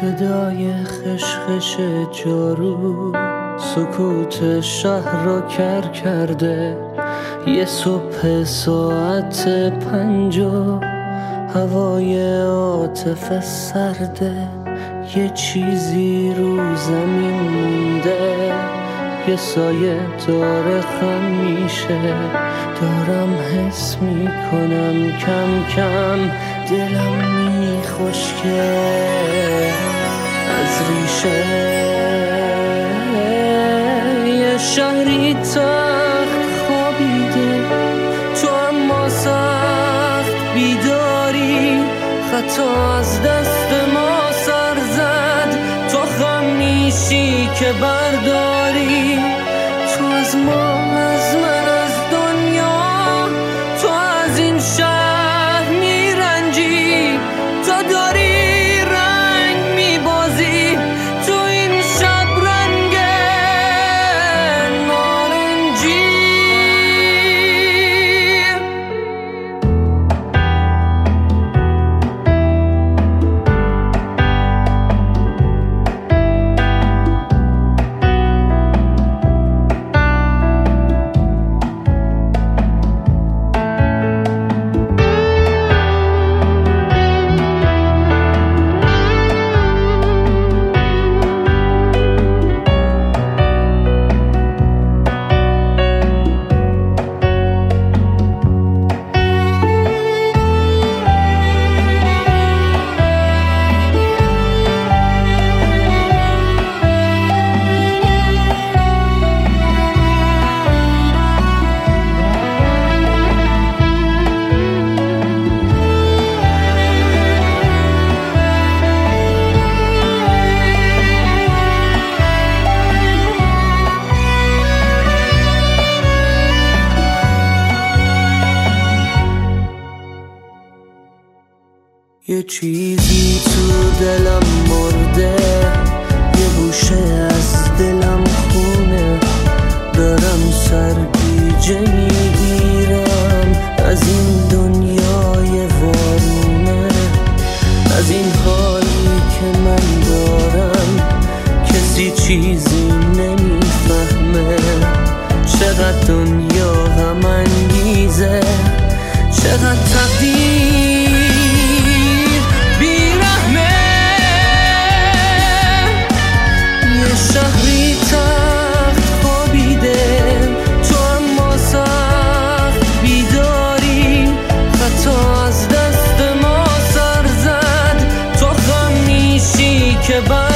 صدای خشخش جارو سکوت شهر را کرده. یه صبح ساعت 5 هوای عاطفه سرده. یه چیزی رو زمین مونده، یه سایه داره خم میشه. دارم حس میکنم کم کم دلم میخشکه از ریشه. یه شهری تخت خوابیده، تو اما سخت بیداری. خطا از دست ما سر زد، تو خم میشی که برداری. تو از ما، از من، از دنیا، تو از این شهر میرنجی. تو داری رنگ میبازی تو این شب رنگ نارنجی. یه چیزی تو دلم مرده، یه گوشه از دلم خونه. دارم سرگیجه میگیرم از این دنیای وارونه. از این حالی که من دارم کسی چیزی نمیفهمه. چقدر دنیا غم انگیزه، چقدر تقدیر شهری تخت خوابیده، تو اما سخت بیداری. خطا از دست ما سر زد، تو خم میشی که